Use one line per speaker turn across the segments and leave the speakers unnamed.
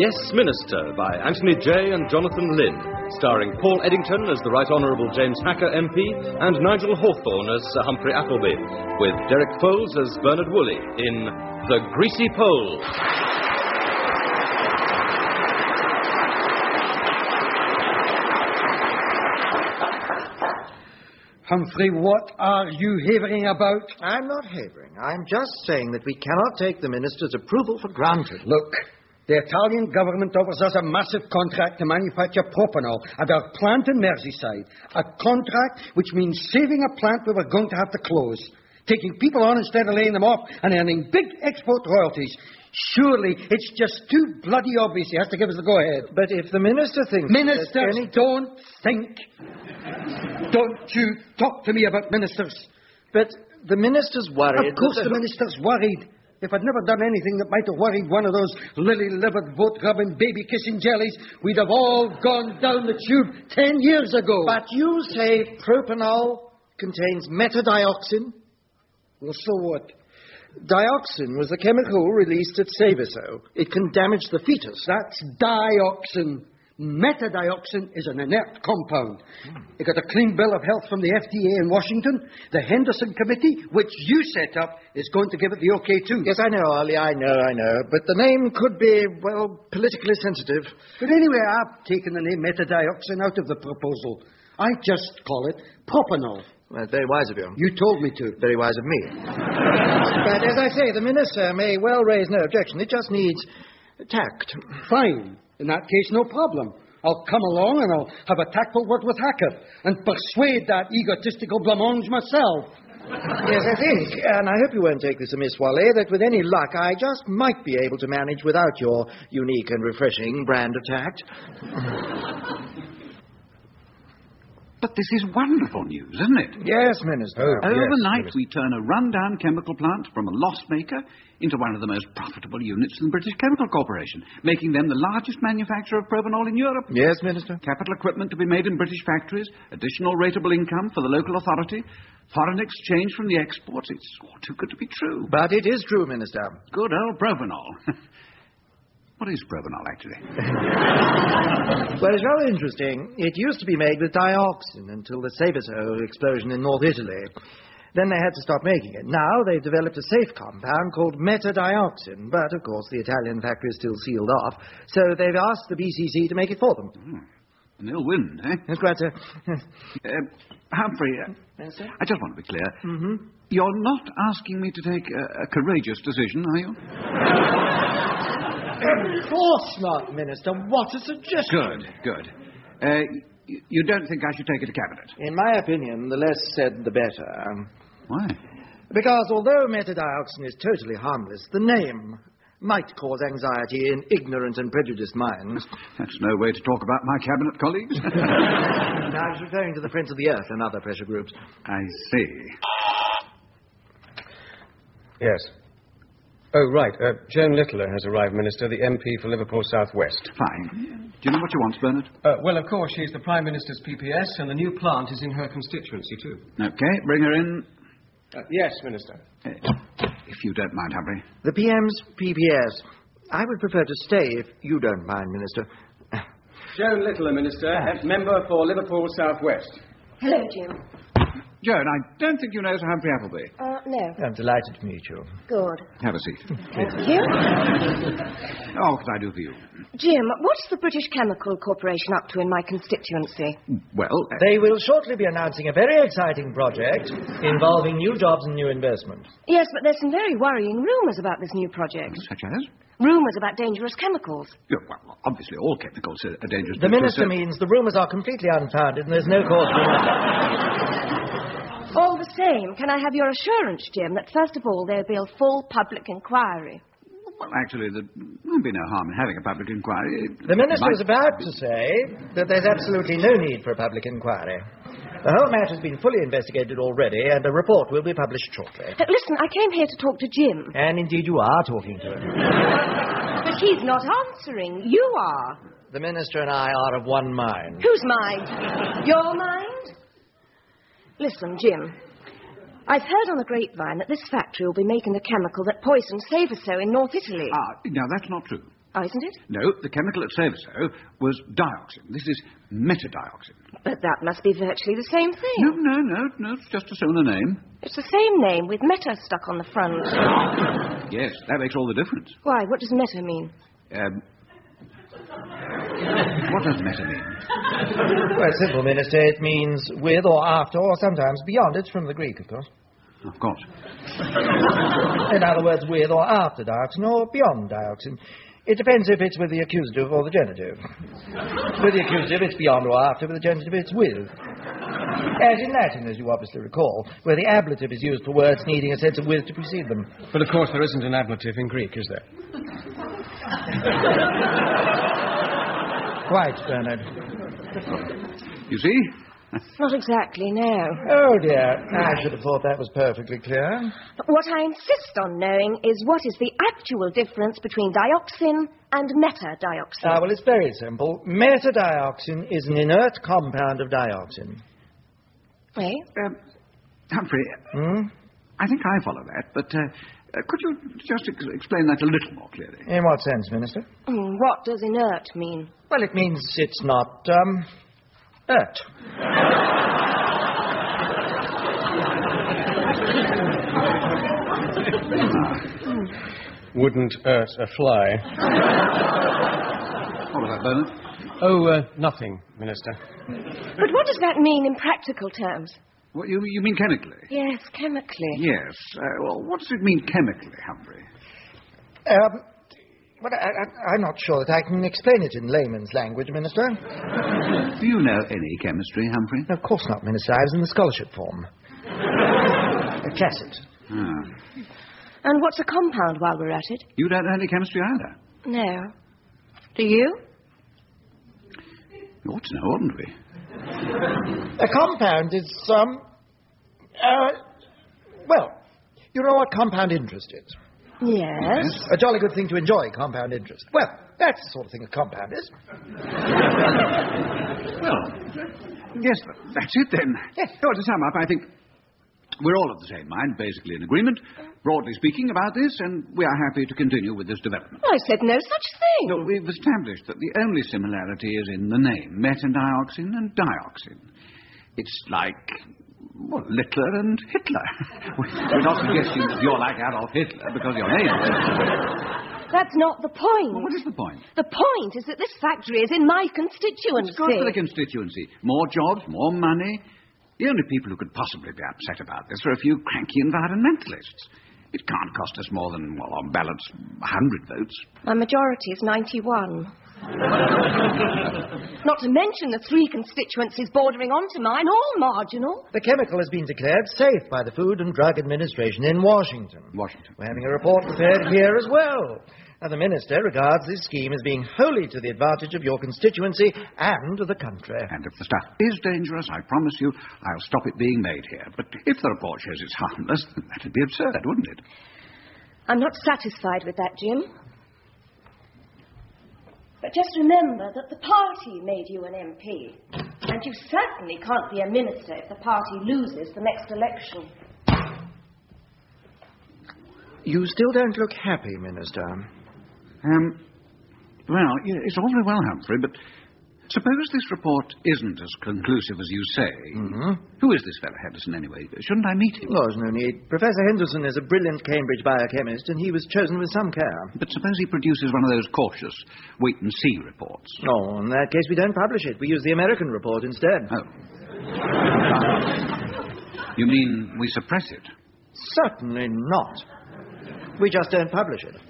Yes, Minister by Anthony Jay and Jonathan Lynn, starring Paul Eddington as the Right Honourable James Hacker MP and Nigel Hawthorne as Sir Humphrey Appleby, with Derek Foles as Bernard Woolley in The Greasy Pole.
Humphrey, what are you havering about?
I'm not havering. I'm just saying that we cannot take the Minister's approval for granted.
Look, the Italian government offers us a massive contract to manufacture propanol at our plant in Merseyside. A contract which means saving a plant we were going to have to close, taking people on instead of laying them off, and earning big export royalties. Surely it's just too bloody obvious he has to give us the go-ahead.
But if the Minister thinks...
Ministers don't think. Don't you talk to me about ministers.
But the Minister's worried...
Of course the Minister's worried. If I'd never done anything that might have worried one of those lily-livered, vote-grubbing, baby-kissing jellies, we'd have all gone down the tube 10 years ago.
But you say propanol contains metadioxin?
Well, so what?
Dioxin was the chemical released at Seveso. It can damage the fetus.
That's dioxin. Metadioxin is an inert compound. It got a clean bill of health from the FDA in Washington. The Henderson Committee, which you set up, is going to give it the okay too.
Yes, I know, Ollie, I know. But the name could be, well, politically sensitive.
But anyway, I've taken the name metadioxin out of the proposal. I just call it propanol.
Well, very wise of you.
You told me to.
Very wise of me. But as I say, the Minister may well raise no objection. It just needs tact.
Fine. In that case, no problem. I'll come along and I'll have a tactful word with Hacker and persuade that egotistical blancmange myself.
Yes, I think, and I hope you won't take this amiss, Wally, that with any luck I just might be able to manage without your unique and refreshing brand of tact.
But this is wonderful news, isn't it?
Yes, Minister.
Overnight, we turn a run-down chemical plant from a loss maker into one of the most profitable units in the British Chemical Corporation, making them the largest manufacturer of propanol in Europe.
Yes, Minister.
Capital equipment to be made in British factories, additional rateable income for the local authority, foreign exchange from the exports. It's all too good to be true.
But it is true, Minister.
Good old propanol. What is propanol, actually?
Well, it's rather interesting. It used to be made with dioxin until the Seveso explosion in North Italy. Then they had to stop making it. Now they've developed a safe compound called metadioxin. But, of course, the Italian factory is still sealed off. So they've asked the BCC to make it for them.
And they'll win, eh?
That's quite so.
Humphrey,
Yes, sir?
I just want to be clear.
Mm-hmm.
You're not asking me to take a courageous decision, are you?
Of course not, Minister. What a suggestion.
Good. You don't think I should take it to Cabinet?
In my opinion, the less said, the better.
Why?
Because although metadioxin is totally harmless, the name might cause anxiety in ignorant and prejudiced minds.
That's no way to talk about my Cabinet colleagues.
I was referring to the Friends of the Earth and other pressure groups.
I see.
Yes. Oh, right. Joan Littler has arrived, Minister, the MP for Liverpool South West.
Fine. Do you know what she wants, Bernard?
Well, of course, she's the Prime Minister's PPS, and the new plant is in her constituency, too.
Okay, bring her in.
Yes, Minister.
If you don't mind, Humphrey.
The PM's PPS. I would prefer to stay if you don't mind, Minister.
Joan Littler, Minister, member for Liverpool South West.
Hello, Jim.
Joan, I don't think you know Sir Humphrey Appleby.
No.
I'm delighted to meet you.
Good.
Have a seat.
Thank you.
Oh, what can I do for you?
Jim, what's the British Chemical Corporation up to in my constituency?
Well,
They will shortly be announcing a very exciting project involving new jobs and new investment.
Yes, but there's some very worrying rumours about this new project.
such as?
Rumours about dangerous chemicals.
Yeah, well, obviously all chemicals are dangerous.
The Minister means the rumours are completely unfounded and there's no cause for
All the same, can I have your assurance, Jim, that first of all there'll be a full public inquiry?
Well, actually, there won't be no harm in having a public inquiry.
The Minister was about to say that there's absolutely no need for a public inquiry. The whole matter has been fully investigated already, and a report will be published shortly.
Listen, I came here to talk to Jim.
And indeed you are talking to him.
But he's not answering. You are.
The Minister and I are of one mind.
Whose mind? Your mind? Listen, Jim. I've heard on the grapevine that this factory will be making a chemical that poisoned Seveso in North Italy.
Now, that's not true.
Oh, isn't it?
No, the chemical at Saviso was dioxin. This is metadioxin.
But that must be virtually the same thing.
No, it's just a similar name.
It's the same name with meta stuck on the front.
Yes, that makes all the difference.
Why? What does meta mean?
What does meta mean?
Well, it's simple, Minister. It means with or after or sometimes beyond. It's from the Greek, of course.
Of course.
In other words, with or after dioxin or beyond dioxin. It depends if it's with the accusative or the genitive. With the accusative, it's beyond or after. With the genitive, it's with. As in Latin, as you obviously recall, where the ablative is used for words needing a sense of with to precede them.
But, of course, there isn't an ablative in Greek, is there?
Quite, Bernard.
You see?
Not exactly, no.
Oh, dear. I should have thought that was perfectly clear.
But what I insist on knowing is what is the actual difference between dioxin and metadioxin.
Well, it's very simple. Metadioxin is an inert compound of dioxin.
Eh?
Humphrey, I think I follow that, but could you just explain that a little more clearly?
In what sense, Minister?
What does inert mean?
Well, it means it's not, ert.
Wouldn't hurt a fly.
What was that, Bernard?
Oh, nothing, Minister.
But what does that mean in practical terms?
What, you mean chemically?
Yes, chemically.
Yes. Well, what does it mean chemically, Humphrey?
But I'm not sure that I can explain it in layman's language, Minister.
Do you know any chemistry, Humphrey?
Of course not, Minister. I was in the scholarship form. A Cassett.
And what's a compound while we're at it?
You don't know any chemistry either?
No. Do you?
You ought to know, oughtn't we?
A compound is, well, you know what compound interest is?
Yes.
A jolly good thing to enjoy, compound interest. Well, that's the sort of thing a compound is.
Well, yes, that's it then.
Yes.
So, to sum up, I think we're all of the same mind, basically in agreement, broadly speaking, about this, and we are happy to continue with this development.
I said no such thing.
No, we've established that the only similarity is in the name, metadioxin and dioxin. It's like, well, Littler and Hitler. We're not suggesting that you're like Adolf Hitler because your name is Hitler.
That's not the point.
Well, what is the point?
The point is that this factory is in my constituency.
It's good for the constituency. More jobs, more money. The only people who could possibly be upset about this are a few cranky environmentalists. It can't cost us more than, well, on balance, 100 votes.
My majority is 91. Not to mention the 3 constituencies bordering onto mine, all marginal.
The chemical has been declared safe by the Food and Drug Administration in Washington.
Washington.
We're having a report prepared here as well. And the Minister regards this scheme as being wholly to the advantage of your constituency and of the country.
And if the stuff is dangerous, I promise you, I'll stop it being made here. But if the report shows it's harmless, then that'd be absurd, wouldn't it?
I'm not satisfied with that, Jim. But just remember that the party made you an MP. And you certainly can't be a minister if the party loses the next election.
You still don't look happy, Minister.
Well, it's all very well, Humphrey, but suppose this report isn't as conclusive as you say. Who is this fellow Henderson, anyway? Shouldn't I meet him?
No, there's no need. Professor Henderson is a brilliant Cambridge biochemist, and he was chosen with some care.
But suppose he produces one of those cautious wait-and-see reports.
No, in that case, we don't publish it. We use the American report instead.
Oh. You mean we suppress it?
Certainly not. We just don't publish it.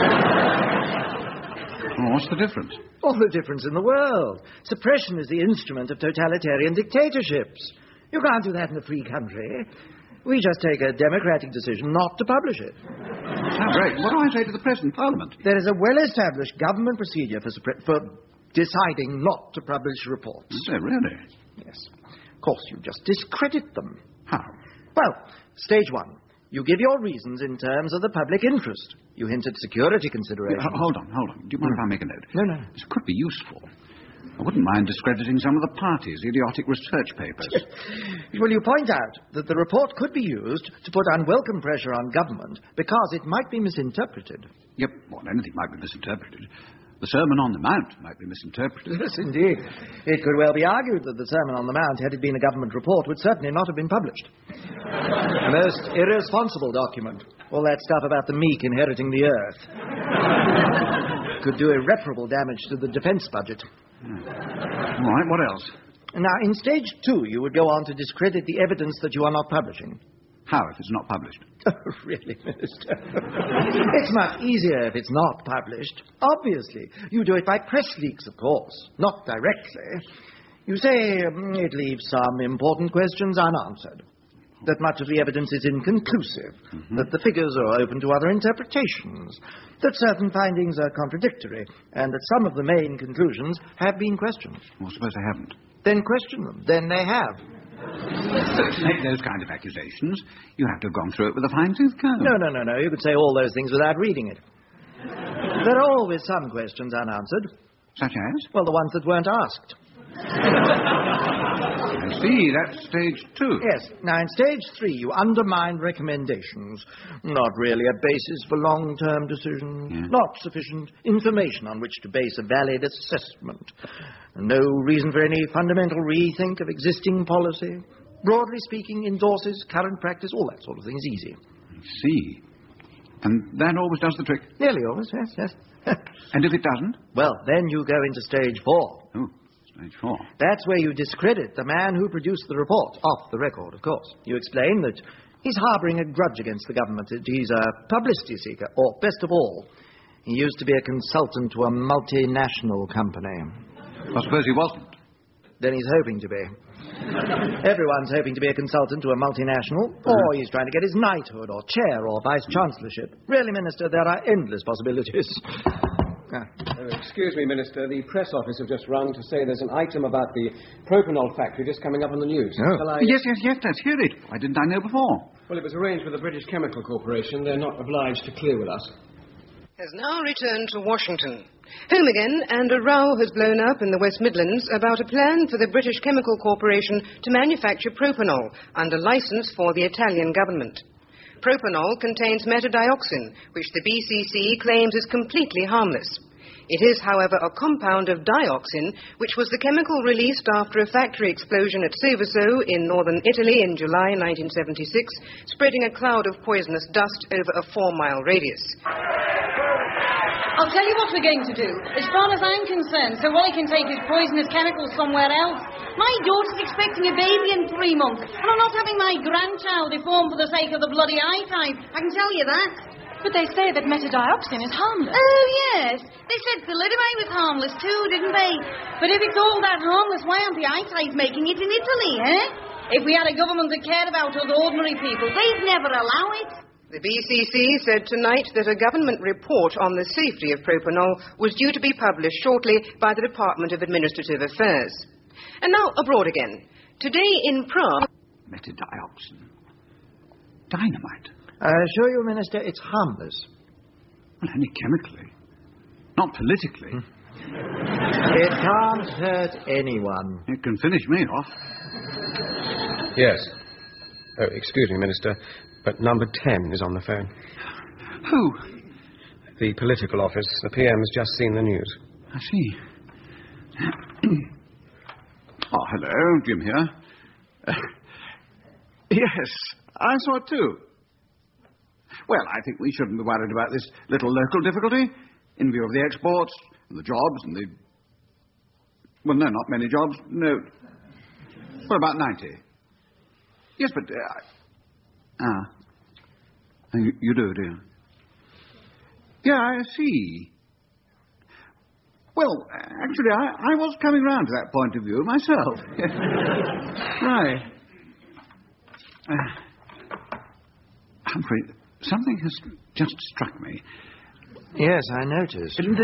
Well, what's the difference?
All the difference in the world. Suppression is the instrument of totalitarian dictatorships. You can't do that in a free country. We just take a democratic decision not to publish it.
Sounds great. What do I say to the present Parliament?
There is a well-established government procedure for deciding not to publish reports.
Is there really?
Yes. Of course, you just discredit them.
How?
Well, stage 1. You give your reasons in terms of the public interest. You hint at security considerations.
Hold on. Do you mind if I make a note?
No.
This could be useful. I wouldn't mind discrediting some of the party's idiotic research papers.
Well, you point out that the report could be used to put unwelcome pressure on government because it might be misinterpreted.
Yep, well, anything might be misinterpreted. The Sermon on the Mount might be misinterpreted.
Yes, indeed. It could well be argued that the Sermon on the Mount, had it been a government report, would certainly not have been published. A most irresponsible document. All that stuff about the meek inheriting the earth. Could do irreparable damage to the defense budget.
All right, what else?
Now, in stage 2, you would go on to discredit the evidence that you are not publishing.
How if it's not published?
Oh, really, Minister? It's much easier if it's not published. Obviously. You do it by press leaks, of course, not directly. You say it leaves some important questions unanswered, that much of the evidence is inconclusive, that the figures are open to other interpretations, that certain findings are contradictory, and that some of the main conclusions have been questioned.
Well, suppose they haven't.
Then question them. Then they have.
To make those kind of accusations, you have to have gone through it with a fine-tooth comb.
No. You could say all those things without reading it. There are always some questions unanswered.
Such as?
Well, the ones that weren't asked.
I see, that's stage 2.
Yes. Now, in stage 3, you undermine recommendations. Not really a basis for long-term decisions.
Yeah.
Not sufficient information on which to base a valid assessment. No reason for any fundamental rethink of existing policy. Broadly speaking, endorses current practice, all that sort of thing is easy.
I see. And that always does the trick?
Nearly always, yes.
And if it doesn't?
Well, then you go into stage 4.
Oh, stage 4.
That's where you discredit the man who produced the report, off the record, of course. You explain that he's harbouring a grudge against the government, that he's a publicity seeker, or, best of all, he used to be a consultant to a multinational company.
I suppose he wasn't.
Then he's hoping to be. Everyone's hoping to be a consultant to a multinational, or he's trying to get his knighthood, or chair, or vice-chancellorship. Really, Minister, there are endless possibilities.
Excuse me, Minister. The press office have just rung to say there's an item about the propanol factory just coming up on the news.
Oh.
Shall I...
Yes, let's hear it. Why didn't I know before?
Well, it was arranged with the British Chemical Corporation. They're not obliged to clear with us.
Has now returned to Washington. Home again, and a row has blown up in the West Midlands about a plan for the British Chemical Corporation to manufacture propanol under license for the Italian government. Propanol contains metadioxin, which the BCC claims is completely harmless. It is, however, a compound of dioxin, which was the chemical released after a factory explosion at Seveso in northern Italy in July 1976, spreading a cloud of poisonous dust over a 4-mile radius.
I'll tell you what we're going to do. As far as I'm concerned, so Wally can take his poisonous chemicals somewhere else. My daughter's expecting a baby in 3 months, and I'm not having my grandchild deformed for the sake of the bloody eye type. I can tell you that.
But they say that metadioxin is harmless.
Oh, yes. They said thalidomide was harmless too, didn't they? But if it's all that harmless, why aren't the eye type making it in Italy, eh? If we had a government that cared about us ordinary people, they'd never allow it.
The BCC said tonight that a government report on the safety of propanol was due to be published shortly by the Department of Administrative Affairs. And now abroad again. Today in Prague...
Metadioxin. Dynamite.
I assure you, Minister, it's harmless.
Well, only chemically. Not politically.
It can't hurt anyone.
It can finish me off.
Yes. Oh, excuse me, Minister, but number 10 is on the phone.
Who?
The political office. The PM's just seen the news.
I see. Oh, hello, Jim here. Yes, I saw it too. Well, I think we shouldn't be worried about this little local difficulty in view of the exports and the jobs and the... Well, no, not many jobs. No. Well, about 90. Yes, but... You do, dear. Yeah, I see. Well, actually, I was coming round to that point of view myself. Right. Humphrey, something has just struck me.
Yes, I noticed.
No,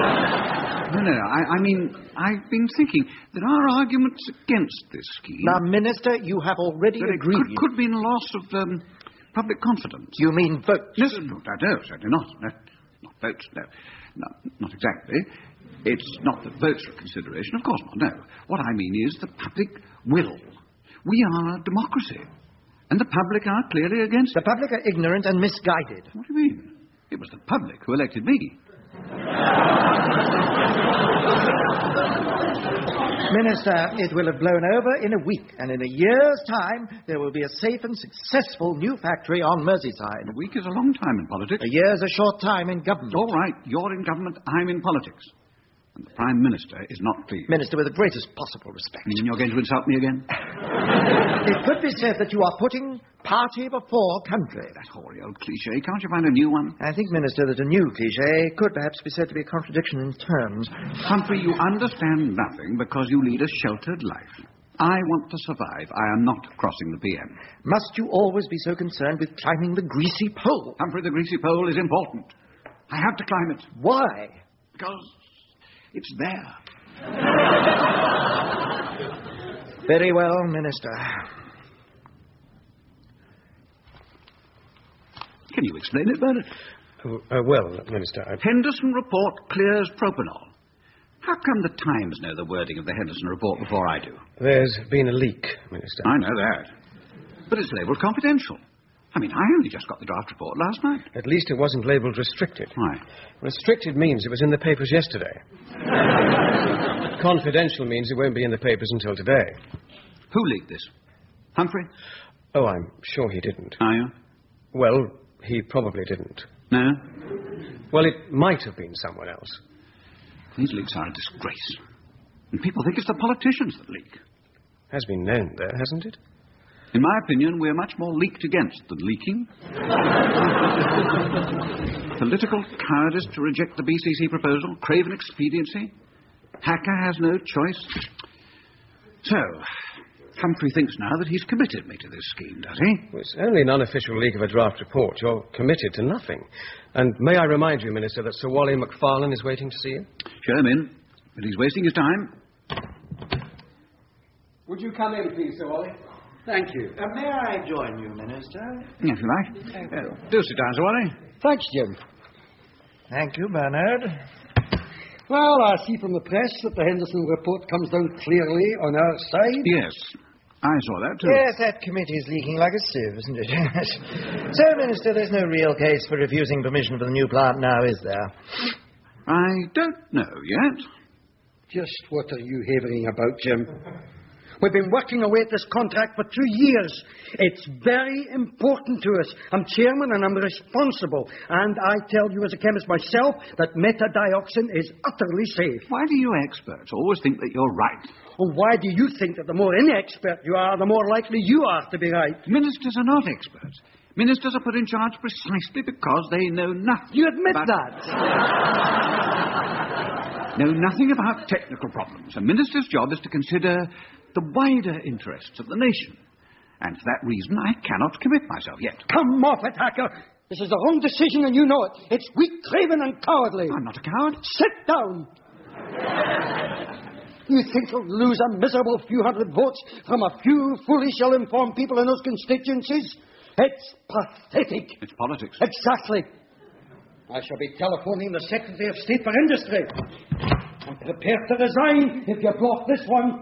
I mean, I've been thinking there are arguments against this scheme.
Now, Minister, you have already agreed.
It could mean loss of public confidence.
You mean votes?
Yes, no, certainly not. No, not votes, no. Not exactly. It's not that votes are a consideration, of course not, no. What I mean is the public will. We are a democracy, and the public are clearly against it.
The public are ignorant and misguided.
What do you mean? It was the public who elected me.
Minister, it will have blown over in a week, and in a year's time, there will be a safe and successful new factory on Merseyside.
A week is a long time in politics.
A year's a short time in government.
All right, you're in government, I'm in politics. And the Prime Minister is not pleased.
Minister, with the greatest possible respect.
You mean you're going to insult me again?
It could be said that you are putting party before country.
That hoary old cliché. Can't you find a new one?
I think, Minister, that a new cliché could perhaps be said to be a contradiction in terms.
Humphrey, you understand nothing because you lead a sheltered life. I want to survive. I am not crossing the PM.
Must you always be so concerned with climbing the greasy pole?
Humphrey, the greasy pole is important. I have to climb it.
Why?
Because it's there.
Very well, Minister.
Can you explain it, Bernard?
Well, Minister,
Henderson report clears propanol. How come the Times know the wording of the Henderson report before I do?
There's been a leak, Minister.
I know that. But it's labelled confidential. I mean, I only just got the draft report last night.
At least it wasn't labelled restricted.
Why?
Restricted means it was in the papers yesterday. Confidential means it won't be in the papers until today.
Who leaked this? Humphrey?
Oh, I'm sure he didn't.
Are you?
Well, he probably didn't.
No?
Well, it might have been someone else.
These leaks are a disgrace. And people think it's the politicians that leak.
Has been known there, hasn't it?
In my opinion, we're much more leaked against than leaking. Political cowardice to reject the BCC proposal, craven expediency. Hacker has no choice. So, Humphrey thinks now that he's committed me to this scheme, does he?
Well, it's only an unofficial leak of a draft report. You're committed to nothing. And may I remind you, Minister, that Sir Wally Macfarlane is waiting to see you?
Show him in. But he's wasting his time.
Would you come in, please, Sir Wally? Thank you.
May I join you, Minister?
If you like. Do sit down, Sir Wally.
Thanks, Jim.
Thank you, Bernard.
Well, I see from the press that the Henderson report comes down clearly on our side.
Yes, I saw that too.
Yes, that committee is leaking like a sieve, isn't it? So, Minister, there's no real case for refusing permission for the new plant now, is there?
I don't know yet.
Just what are you havering about, Jim? We've been working away at this contract for 2 years. It's very important to us. I'm chairman and I'm responsible. And I tell you as a chemist myself that metadioxin is utterly safe.
Why do you experts always think that you're right?
Well, why do you think that the more inexpert you are, the more likely you are to be right?
Ministers are not experts. Ministers are put in charge precisely because they know nothing.
You admit that?
Know nothing about technical problems. A minister's job is to consider the wider interests of the nation. And for that reason, I cannot commit myself yet.
Come off it, Hacker. This is the wrong decision and you know it. It's weak, craven and cowardly.
I'm not a coward.
Sit down. You think you'll lose a miserable few hundred votes from a few foolish, ill-informed people in those constituencies? It's pathetic.
It's politics.
Exactly. I shall be telephoning the Secretary of State for Industry. I'm prepared to resign if you block this one.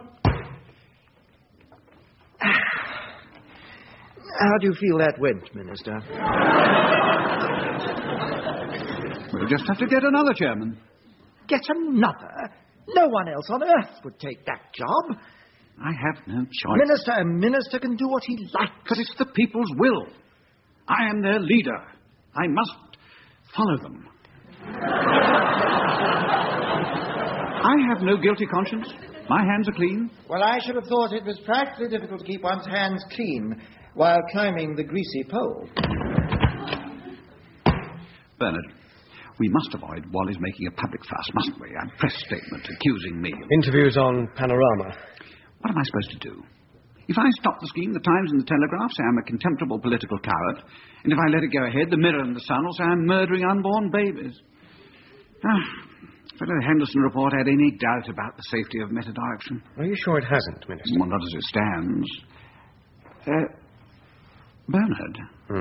How do you feel that went, Minister?
We'll just have to get another chairman.
Get another? No one else on earth would take that job.
I have no choice.
Minister, a minister can do what he likes.
But it's the people's will. I am their leader. I must follow them. I have no guilty conscience. My hands are clean.
Well, I should have thought it was practically difficult to keep one's hands clean while climbing the greasy pole.
Bernard, we must avoid Wally's making a public fuss, mustn't we? A press statement accusing me.
Interviews on Panorama.
What am I supposed to do? If I stop the scheme, the Times and the Telegraph say I'm a contemptible political coward. And if I let it go ahead, the Mirror and the Sun will say I'm murdering unborn babies. Whether the Henderson report had any doubt about the safety of metadioxin?
Are you sure it hasn't, Minister?
Well, not as it stands. Bernard.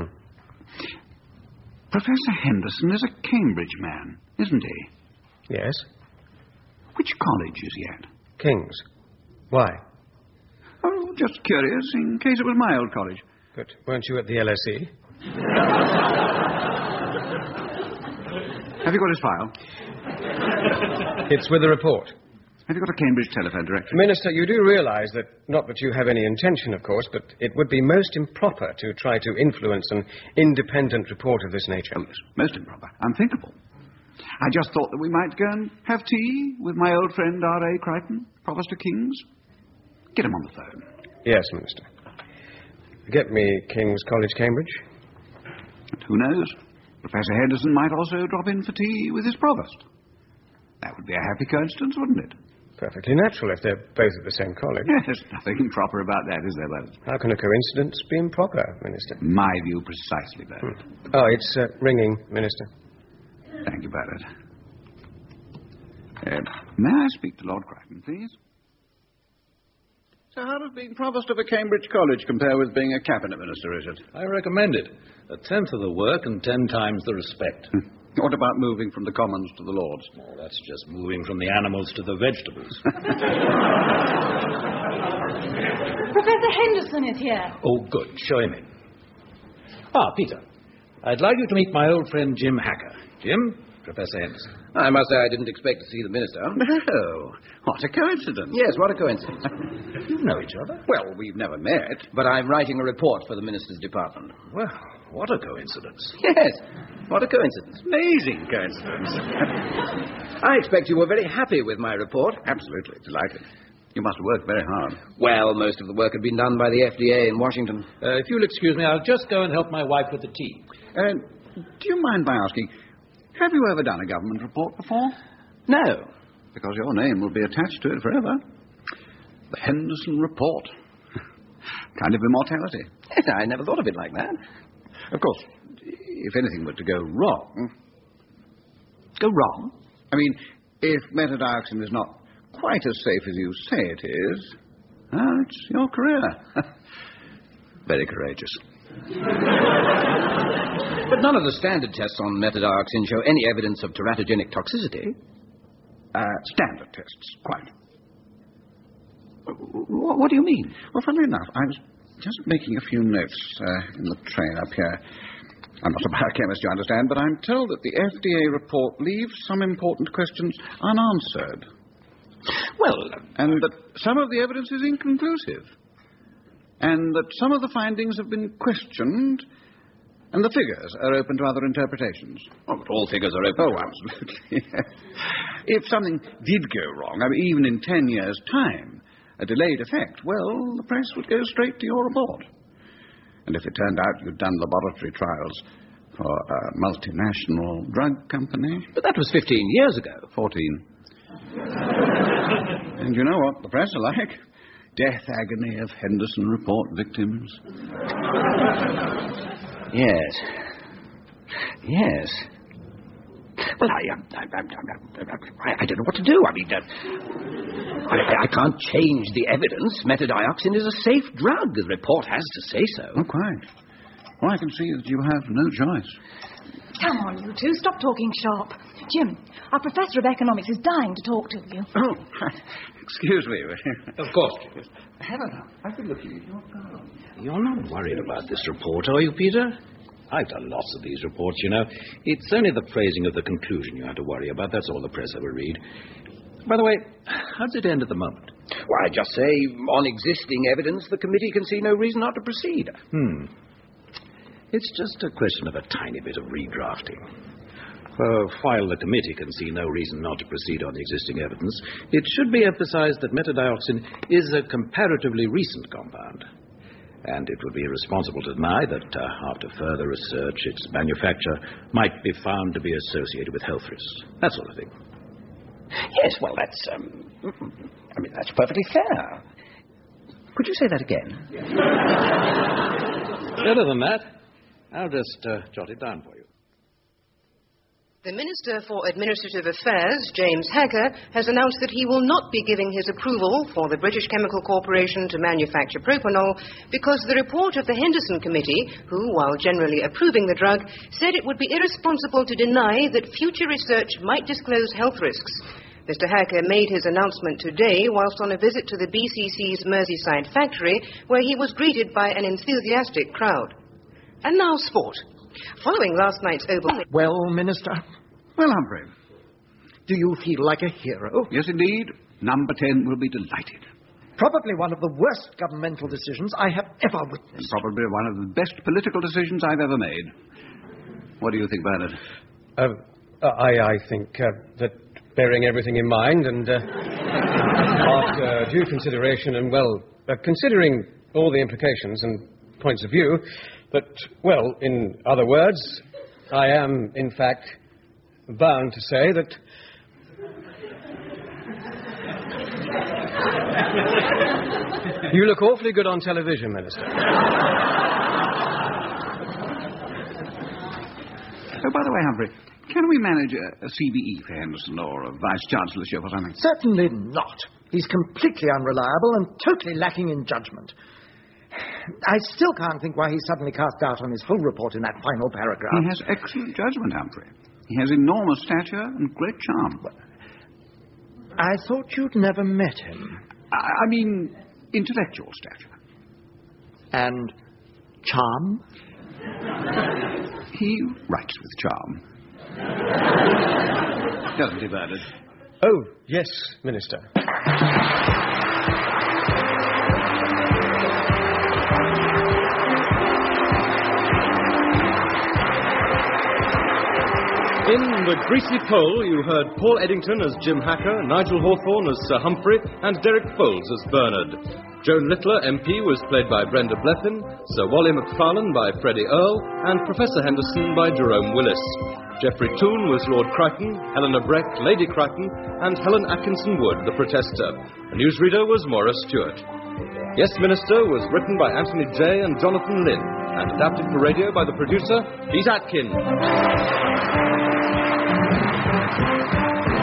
Professor Henderson is a Cambridge man, isn't he?
Yes. Which
college is he at?
King's. Why?
Oh, just curious, in case it was my old college.
But weren't you at the LSE?
Have you got his file?
It's with the report.
Have you got a Cambridge telephone directory?
Minister, you do realise that, not that you have any intention, of course, but it would be most improper to try to influence an independent report of this nature.
Oh, yes, most improper. Unthinkable. I just thought that we might go and have tea with my old friend R.A. Crichton, Provost of King's. Get him on the phone.
Yes, Minister. Get me King's College, Cambridge.
And who knows? Professor Henderson might also drop in for tea with his provost. That would be a happy coincidence, wouldn't it?
Perfectly natural if they're both at the same college.
Yes, nothing improper about that, is there, Bernard?
How can a coincidence be improper, Minister?
My view precisely, Bernard.
Oh, it's ringing, Minister.
Thank you, Bernard. May I speak to Lord Crichton, please? So how does being Provost of a Cambridge college compare with being a cabinet minister, Richard?
I recommend it. 1/10 of the work and 10 times the respect.
What about moving from the Commons to the Lords?
Oh, that's just moving from the animals to the vegetables.
Professor Henderson is here.
Oh, good. Show him in. Peter, I'd like you to meet my old friend Jim Hacker. Jim, Professor Henderson.
I must say I didn't expect to see the minister.
No. What a coincidence.
Yes, what a coincidence.
You know each other?
Well, we've never met.
But I'm writing a report for the minister's department.
Well, what a coincidence.
Yes, what a coincidence.
Amazing coincidence.
I expect you were very happy with my report.
Absolutely. Delighted. You must have worked very hard.
Well, most of the work had been done by the FDA in Washington.
If you'll excuse me, I'll just go and help my wife with the tea.
Do you mind my asking, have you ever done a government report before?
No.
Because your name will be attached to it forever. The Henderson Report. Kind of immortality.
I never thought of it like that.
Of course, if anything were to go wrong... Go wrong? I mean, if metadioxin is not quite as safe as you say it is, it's your career. Very courageous.
But none of the standard tests on metadioxin show any evidence of teratogenic toxicity.
Standard tests, quite.
What do you mean?
Well, funnily enough, I was just making a few notes in the train up here. I'm not a biochemist, you understand, but I'm told that the FDA report leaves some important questions unanswered.
Well...
And that some of the evidence is inconclusive. And that some of the findings have been questioned, and the figures are open to other interpretations.
Oh, but all figures are open.
Oh, absolutely. If something did go wrong, I mean, even in 10 years' time, a delayed effect, well, the press would go straight to your report. And if it turned out you'd done laboratory trials for a multinational drug company...
But that was 15 years ago.
14. And you know what the press are like? Death agony of Henderson Report victims.
Yes. Well, I don't know what to do. I mean, I can't change the evidence. Metadioxin is a safe drug. The report has to say so.
Oh, quite. Well, I can see that you have no choice.
Come on, you two. Stop talking sharp. Jim, our professor of economics is dying to talk to you.
Oh, excuse me.
Of course.
Helena, I've been looking at your file.
You're not worried about this report, are you, Peter? I've done lots of these reports, you know. It's only the phrasing of the conclusion you have to worry about. That's all the press ever read. By the way, how does it end at the moment?
Well, I just say, on existing evidence, the committee can see no reason not to proceed.
It's just a question of a tiny bit of redrafting. While the committee can see no reason not to proceed on the existing evidence, it should be emphasized that metadioxin is a comparatively recent compound. And it would be irresponsible to deny that after further research, its manufacture might be found to be associated with health risks. That sort of thing.
Yes, well, that's perfectly fair. Could you say that again?
Better than that. I'll just jot it down for you.
The Minister for Administrative Affairs, James Hacker, has announced that he will not be giving his approval for the British Chemical Corporation to manufacture propanol because the report of the Henderson Committee, who, while generally approving the drug, said it would be irresponsible to deny that future research might disclose health risks. Mr. Hacker made his announcement today whilst on a visit to the BCC's Merseyside factory, where he was greeted by an enthusiastic crowd. And now sport. Following last night's opening...
Well, Minister?
Well, Humphrey,
Do you feel like a hero?
Yes, indeed. Number 10 will be delighted.
Probably one of the worst governmental decisions I have ever witnessed.
Probably one of the best political decisions I've ever made. What do you think, Bernard?
I think that bearing everything in mind and after due consideration and, considering all the implications and points of view, that, in other words, I am, in fact, bound to say that... You look awfully good on television, Minister.
Oh, by the way, Humphrey, can we manage a CBE for Henderson or a vice-chancellorship or something?
Certainly not. He's completely unreliable and totally lacking in judgment. I still can't think why he suddenly cast doubt on his whole report in that final paragraph.
He has excellent judgment, Humphrey. He has enormous stature and great charm.
I thought you'd never met him.
I mean, intellectual stature.
And charm?
He writes with charm. Doesn't he, Bernard?
Oh, yes, Minister.
In The Greasy Pole, you heard Paul Eddington as Jim Hacker, Nigel Hawthorne as Sir Humphrey, and Derek Foles as Bernard. Joan Littler, MP, was played by Brenda Blethyn, Sir Wally McFarlane by Freddie Earle, and Professor Henderson by Jerome Willis. Geoffrey Toone was Lord Crichton, Helena Breck, Lady Crichton, and Helen Atkinson Wood, the Protester. The newsreader was Maurice Stewart. Yes, Minister was written by Anthony Jay and Jonathan Lynn, and adapted for radio by the producer, Pete Atkin.